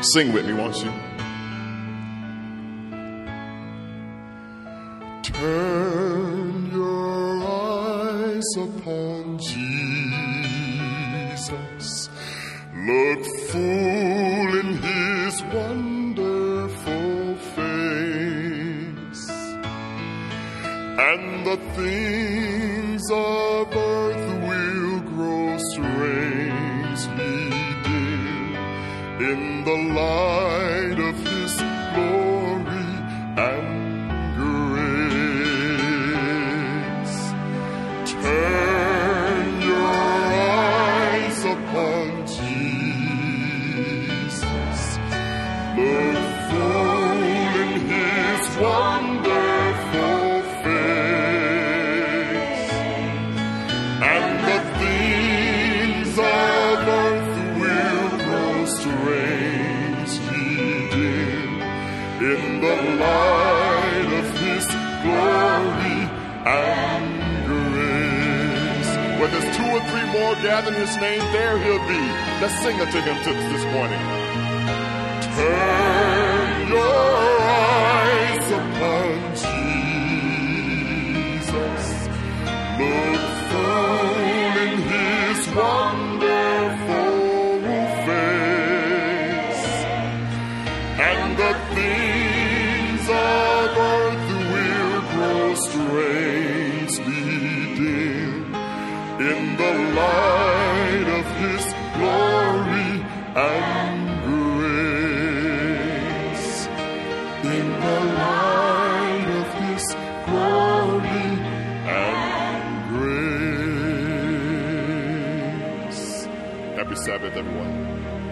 Sing with me, won't you? Turn your eyes upon Jesus. Look full in his wonderful face, and the things of earth will grow strangely dim in the light of his glory and grace. Turn your eyes upon Jesus. Look full in his wonderful face, and the things of earth will grow strangely dim in the light of his glory and grace. Where there's 2 or 3 more gathered in his name, there he'll be. Let's sing unto him this morning. Turn your eyes upon Jesus. Look full in his wonderful face, and the things of earth will grow strangely dim in the light of his glory and grace. In the light of his glory and grace. Happy Sabbath, everyone.